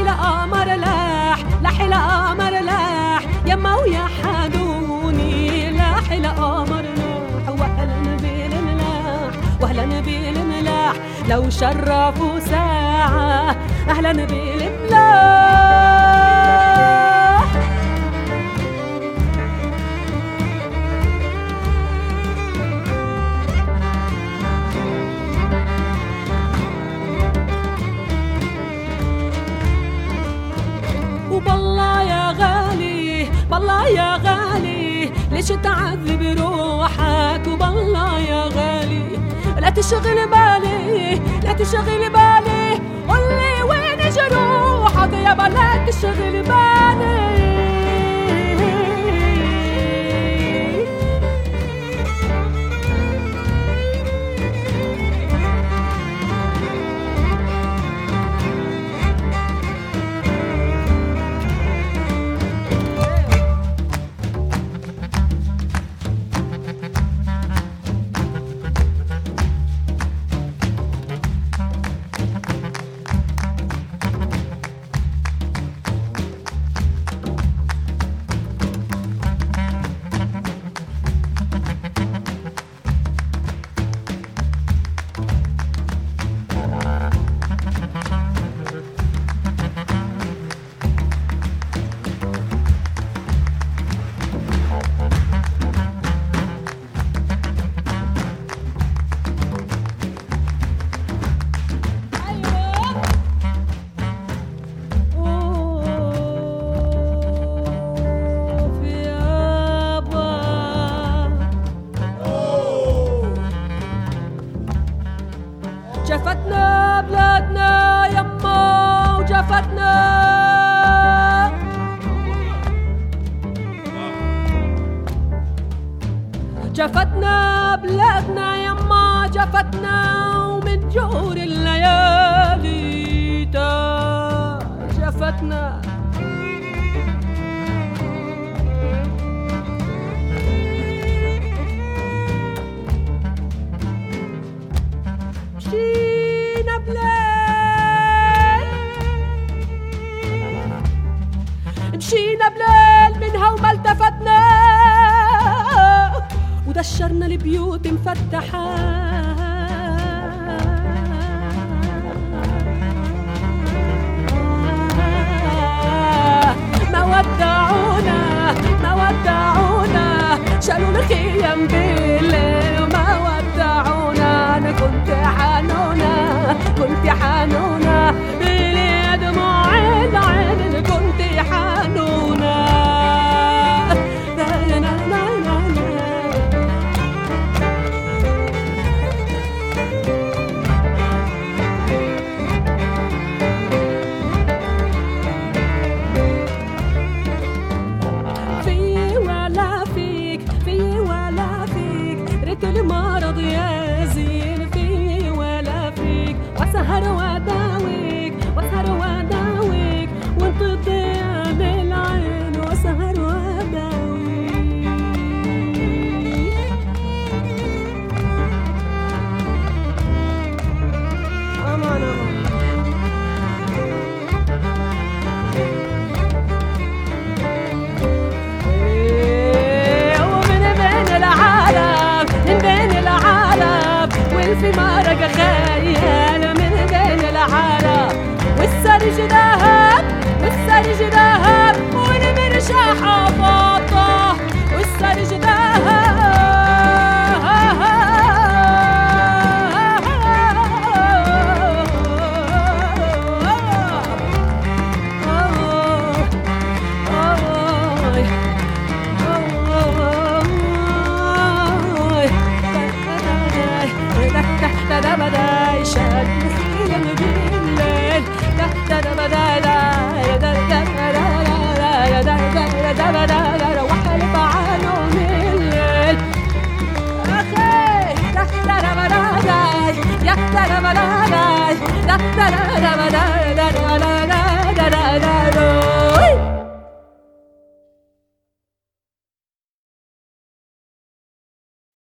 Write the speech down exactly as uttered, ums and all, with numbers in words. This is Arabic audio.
القمر لاح لاح القمر لاح يما ويا حدوني لاح القمر لاح واهلا بالملاح واهلا بالملاح لو شرفوا ساعة اهلا بالملاح. وبالله يا غالي بالله يا غالي ليش تعذب روحك؟ وبالله يا غالي لا تشغل بالي لا تشغل بالي قولي وين جروحك يابا لا تشغل بالي. جفتنا بلادنا يما وجفتنا جفتنا بلادنا يما جفتنا ومن جور الليالي تا جفتنا مشينا بليل مشينا بليل منها وما التفتنا ودشرنا البيوت مفتحة ما ودعونا ما ودعونا شالوا الخيام بالليل وما ودعونا. أنا كنت حنونة كنت حنونة بلي دموع العين كنت حنونة. في ولا فيك في ولا فيك ريت المرض يزين في ولا فيك واسهر واداويك واسهر واداويك وانت تضيع بالعين واسهر واداويك. امان امان في مرق خيال من بين العالم والسرج ده